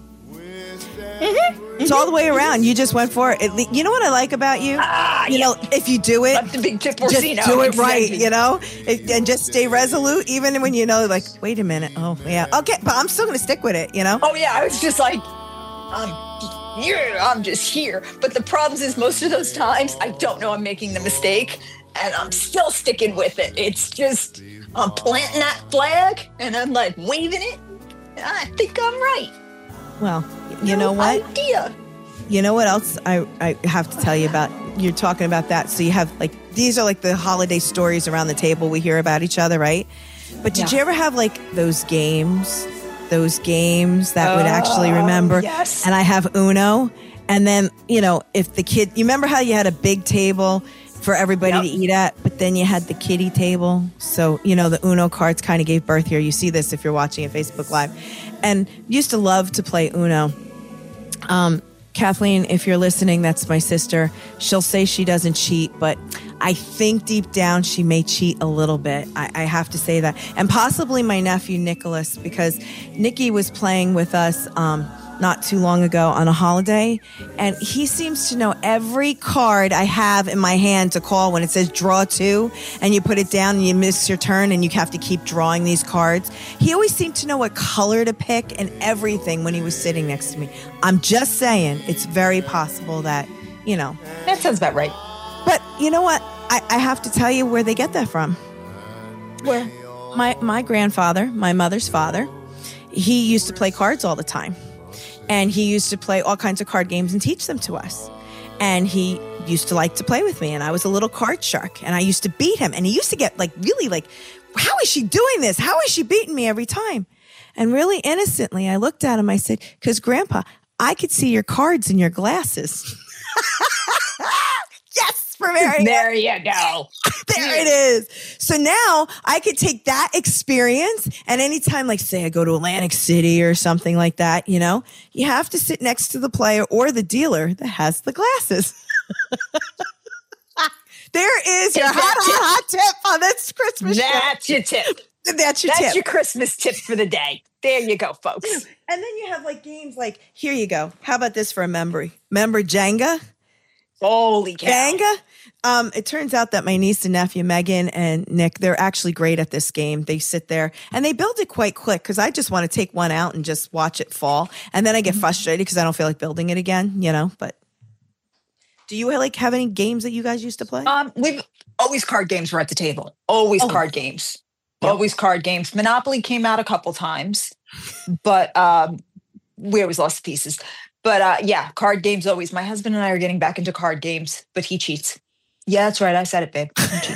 it's all the way around. You just went for it. You know what I like about you? You know, if you do it, the big tip, just do it right, you know, and just stay resolute, even when you know, like, wait a minute. Oh, yeah. Okay. But I'm still going to stick with it, you know? Oh, yeah. I was just like, I'm just here. But the problem is most of those times I don't know I'm making the mistake and I'm still sticking with it. It's just, I'm planting that flag and I'm like waving it. And I think I'm right. Well, you know what? Idea. You know what else I have to tell you about? You're talking about that. So you have these are like the holiday stories around the table we hear about each other, right? But did you ever have like those games that would actually remember? Yes. And I have Uno. And then, you know, if the kid, you remember how you had a big table for everybody to eat at, but then you had the kiddie table. So, you know, the Uno cards kind of gave birth here. You see this if you're watching at Facebook Live. And used to love to play Uno. Kathleen, if you're listening, that's my sister. She'll say she doesn't cheat, but I think deep down she may cheat a little bit. I have to say that. And possibly my nephew, Nicholas, because Nikki was playing with us not too long ago on a holiday, and he seems to know every card I have in my hand to call when it says draw 2, and you put it down and you miss your turn and you have to keep drawing these cards. He always seemed to know what color to pick and everything when he was sitting next to me. I'm just saying, it's very possible that, That sounds about right. But you know what? I have to tell you where they get that from. Where? My grandfather, my mother's father, he used to play cards all the time. And he used to play all kinds of card games and teach them to us. And he used to like to play with me. And I was a little card shark. And I used to beat him. And he used to get really how is she doing this? How is she beating me every time? And really innocently, I looked at him. I said, because Grandpa, I could see your cards in your glasses. Yes, for Mary. There you go. There it is. So now I could take that experience, and anytime, like say I go to Atlantic City or something like that, you have to sit next to the player or the dealer that has the glasses. There is your hot tip on this Christmas show. That's your tip. That's your tip. That's your Christmas tip for the day. There you go, folks. And then you have games like, here you go. How about this for a memory? Remember Jenga? Holy cow. Jenga? It turns out that my niece and nephew, Megan and Nick, they're actually great at this game. They sit there and they build it quite quick because I just want to take one out and just watch it fall. And then I get frustrated because I don't feel like building it again, but do you have any games that you guys used to play? We've always card games were at the table. Always card games. Yep. Always card games. Monopoly came out a couple times, but we always lost the pieces. But yeah, card games always. My husband and I are getting back into card games, but he cheats. Yeah, that's right. I said it, babe.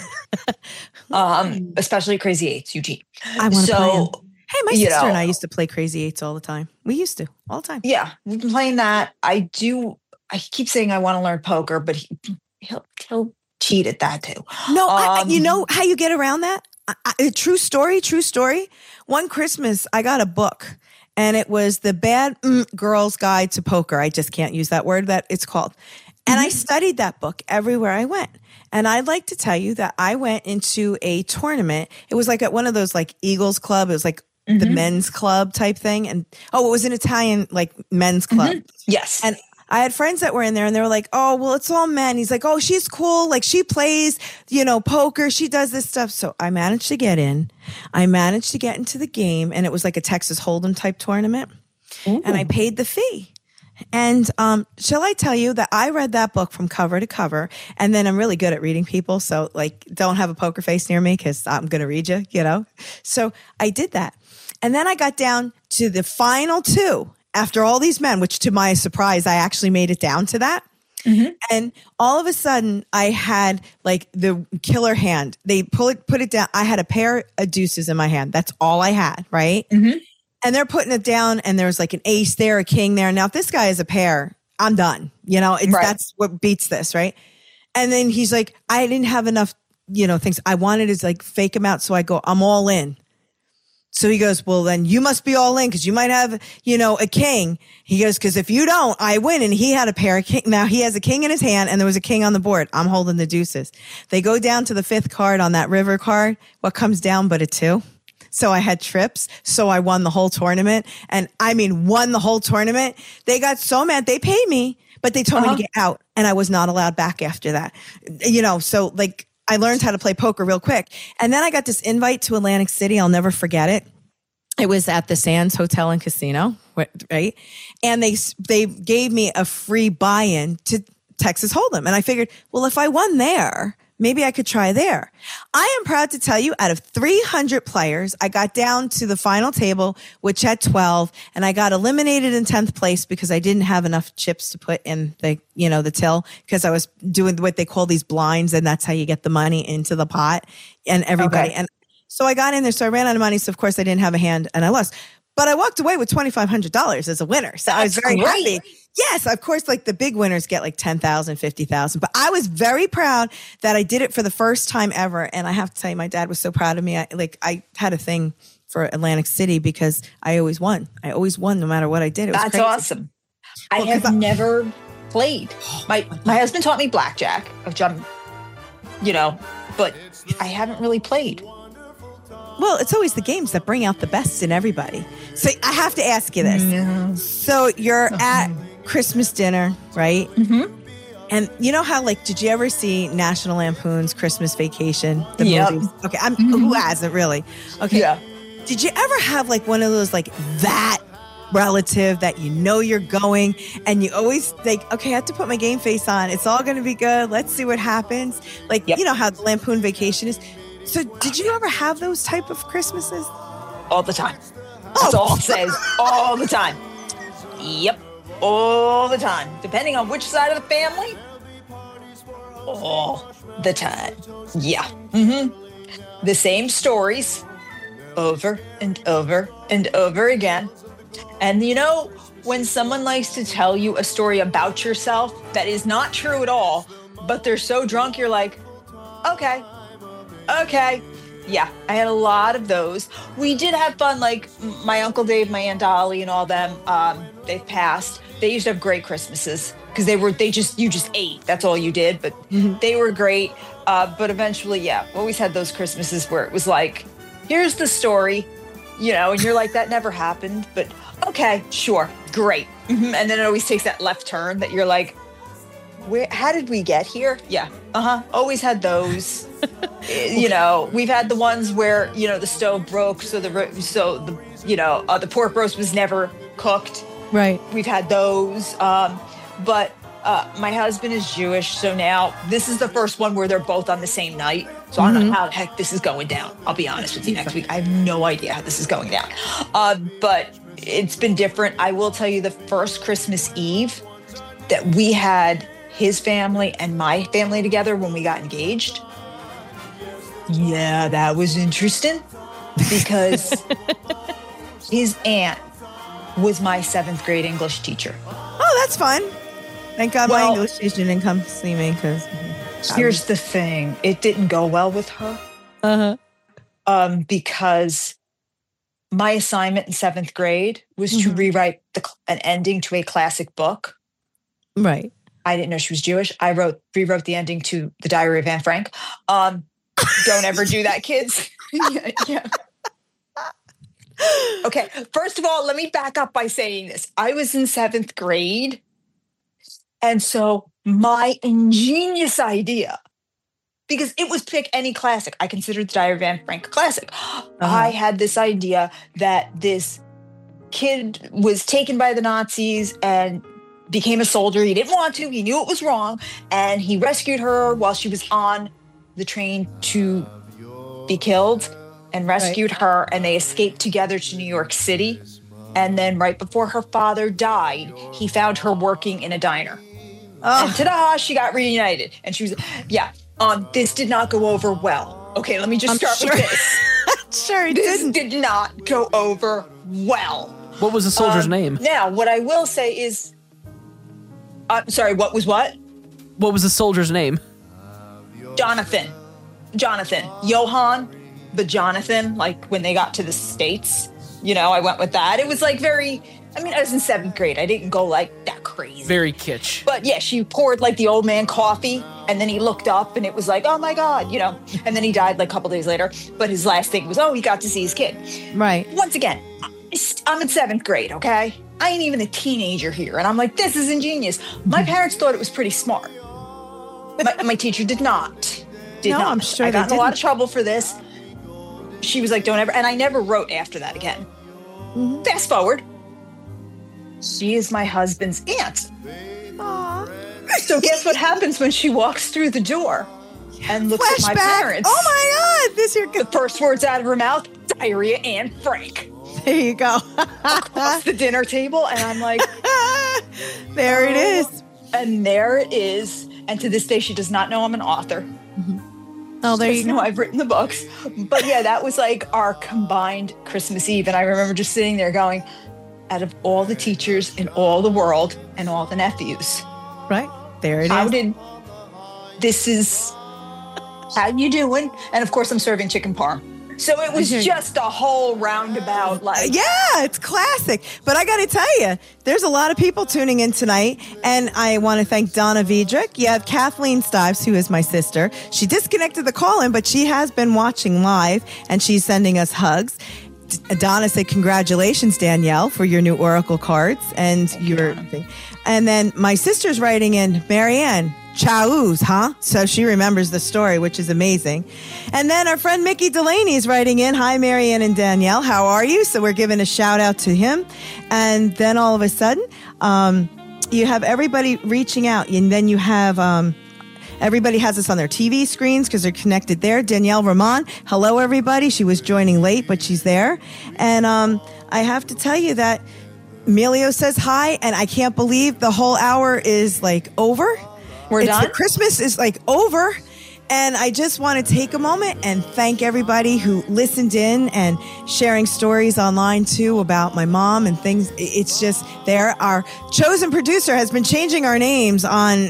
Especially Crazy Eights. You cheat. I want to play them. Hey, my sister and I used to play Crazy Eights all the time. We used to all the time. Yeah, we've been playing that. I keep saying I want to learn poker, but he'll cheat at that too. No, you know how you get around that? True story. One Christmas, I got a book. And it was the Bad Girl's Guide to Poker. I just can't use that word that it's called. And I studied that book everywhere I went. And I'd like to tell you that I went into a tournament. It was at one of those Eagles Club. It was the men's club type thing. And it was an Italian men's club. Yes. And I had friends that were in there and they were like, oh, well, it's all men. He's like, oh, she's cool. She plays, poker. She does this stuff. So I managed to get in. I managed to get into the game, and it was like a Texas Hold'em type tournament. Ooh. And I paid the fee. And shall I tell you that I read that book from cover to cover, and then I'm really good at reading people. So don't have a poker face near me because I'm going to read you, So I did that. And then I got down to the final two. After all these men, which to my surprise, I actually made it down to that. Mm-hmm. And all of a sudden I had the killer hand. They put it down. I had a pair of deuces in my hand. That's all I had. Right. Mm-hmm. And they're putting it down and there's an ace there, a king there. Now, if this guy is a pair, I'm done. That's what beats this. Right. And then he's like, I didn't have enough, things. I wanted to fake him out. So I go, I'm all in. So he goes, well, then you must be all in because you might have, a king. He goes, because if you don't, I win. And he had a pair of king. Now he has a king in his hand and there was a king on the board. I'm holding the deuces. They go down to the fifth card on that river card. What comes down but a 2? So I had trips. So I won the whole tournament. And won the whole tournament. They got so mad. They paid me, but they told me to get out. And I was not allowed back after that. So I learned how to play poker real quick. And then I got this invite to Atlantic City. I'll never forget it. It was at the Sands Hotel and Casino, right? And they gave me a free buy-in to Texas Hold'em. And I figured, well, if I won there, maybe I could try there. I am proud to tell you, out of 300 players, I got down to the final table, which had 12, and I got eliminated in 10th place because I didn't have enough chips to put in the till, because I was doing what they call these blinds, and that's how you get the money into the pot and everybody. Okay. And so I got in there, so I ran out of money. So of course I didn't have a hand and I lost, but I walked away with $2,500 as a winner. So I was very happy. Yes, of course, the big winners get $10,000, $50,000. But I was very proud that I did it for the first time ever. And I have to tell you, my dad was so proud of me. I had a thing for Atlantic City because I always won. I always won no matter what I did. It was That's crazy. Awesome. Well, I have never played. My husband taught me blackjack, but I haven't really played. Well, it's always the games that bring out the best in everybody. So I have to ask you this. No. So you're at Christmas dinner, right? Mm-hmm. And you know how, like, did you ever see National Lampoon's Christmas Vacation? The Yep. movies? Okay, who hasn't really? Okay. Yeah. Did you ever have like one of those, like, that relative that you know you're going and you always think, okay, I have to put my game face on. It's all going to be good. Let's see what happens. Like, Yep. you know how the Lampoon Vacation is. So did you ever have those type of Christmases? All the time. That's all it says. All the time. Yep. All the time. Depending on which side of the family. All the time. Yeah. Mm-hmm. The same stories over and over and over again. And you know, when someone likes to tell you a story about yourself that is not true at all, but they're so drunk, you're like, okay. Yeah, I had a lot of those. We did have fun, like my Uncle Dave, my Aunt Dolly, and all them. They've passed. They used to have great Christmases because you just ate. That's all you did, but they were great. But eventually, yeah, always had those Christmases where it was like, here's the story, you know, and you're like, that never happened, but okay, sure, great. And then it always takes that left turn that you're like, how did we get here? Yeah. Always had those. You know, we've had the ones where, you know, the stove broke, so the pork roast was never cooked. Right. We've had those. But my husband is Jewish, so now this is the first one where they're both on the same night. So I don't know how the heck this is going down. I'll be honest with you. Next week, I have no idea how this is going down. But it's been different. I will tell you, the first Christmas Eve that we had his family and my family together when we got engaged. Yeah, that was interesting because his aunt was my 7th grade English teacher. Oh, that's fun. Thank God my English teacher didn't come to see me because... Here's the thing. It didn't go well with her. Because my assignment in 7th grade was to rewrite an ending to a classic book. Right. I didn't know she was Jewish. I rewrote the ending to The Diary of Anne Frank. Don't ever do that, kids. Yeah. Okay. First of all, let me back up by saying this. I was in 7th grade. And so my ingenious idea, because it was pick any classic. I considered The Diary of Anne Frank a classic. I had this idea that this kid was taken by the Nazis and became a soldier. He didn't want to. He knew it was wrong. And he rescued her while she was on the train to be killed and rescued her. And they escaped together to New York City. And then right before her father died, he found her working in a diner. And ta-da, she got reunited. And she was, this did not go over well. Okay, let me just start with this. This did not go over well. What was the soldier's name? Now, what I will say is, sorry, what was what? What was the soldier's name? Jonathan. Johann, but Jonathan, like when they got to the States, you know, I went with that. It was like I was in 7th grade. I didn't go like that crazy. Very kitsch. But yeah, she poured like the old man coffee and then he looked up and it was like, oh my God, you know, and then he died like a couple days later. But his last thing was, he got to see his kid. Right. Once again, I'm in 7th grade, okay? I ain't even a teenager here. And I'm like, this is ingenious. My parents thought it was pretty smart. My teacher did not. I'm sure I got in a lot of trouble for this. She was like, don't ever. And I never wrote after that again. Fast forward. She is my husband's aunt. Aww. So guess what happens when she walks through the door and looks at my parents? Oh my God. The first words out of her mouth, Diarrhea Anne Frank. There you go. Across the dinner table. And I'm like, there it is. And there it is. And to this day, she does not know I'm an author. Oh, there you go. I've written the books. But yeah, that was like our combined Christmas Eve. And I remember just sitting there going, out of all the teachers in all the world and all the nephews. Right. There it is. This is, how you doing? And of course I'm serving chicken parm. So it was just a whole roundabout like. Yeah, it's classic. But I got to tell you, there's a lot of people tuning in tonight. And I want to thank Donna Viedrich. You have Kathleen Stives, who is my sister. She disconnected the call-in, but she has been watching live and she's sending us hugs. Donna said, congratulations, Danielle, for your new Oracle cards and your thing. And then my sister's writing in, Marianne, chows, huh? So she remembers the story, which is amazing. And then our friend Mickey Delaney is writing in, hi, Marianne and Danielle, how are you? So we're giving a shout out to him. And then all of a sudden, you have everybody reaching out, and then you have everybody has us on their TV screens because they're connected there. Danielle Ramon, hello, everybody. She was joining late, but she's there. And I have to tell you that Emilio says hi, and I can't believe the whole hour is like over. We're done? Christmas is like over. And I just want to take a moment and thank everybody who listened in and sharing stories online too about my mom and things. It's just there. Our chosen producer has been changing our names on,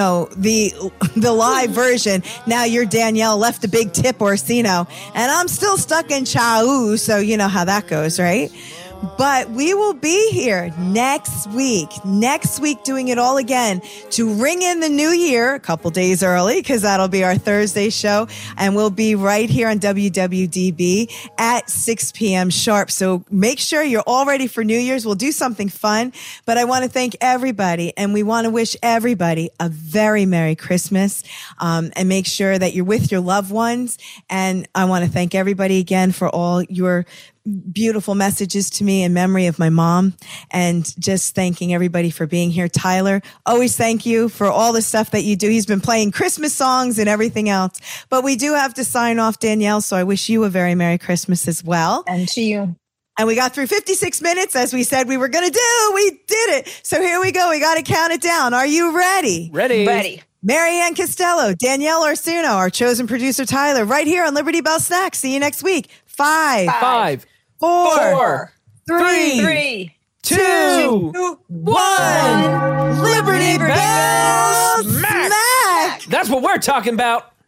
the live version. Now you're Danielle, left a big tip, Orsino, and I'm still stuck in Chau. So you know how that goes, right? But we will be here next week doing it all again to ring in the new year a couple days early because that'll be our Thursday show. And we'll be right here on WWDB at 6 p.m. sharp. So make sure you're all ready for New Year's. We'll do something fun. But I want to thank everybody, and we want to wish everybody a very Merry Christmas, and make sure that you're with your loved ones. And I want to thank everybody again for all your beautiful messages to me in memory of my mom, and just thanking everybody for being here. Tyler, always thank you for all the stuff that you do. He's been playing Christmas songs and everything else, but we do have to sign off, Danielle. So I wish you a very Merry Christmas as well. And to you. And we got through 56 minutes as we said we were going to do. We did it. So here we go. We got to count it down. Are you ready? Ready. Marianne Costello, Danielle Orsino, our chosen producer, Tyler, right here on Liberty Bell Snacks. See you next week. 5, 4, 3, 2, 1. Liberty Bell Smack! That's what we're talking about.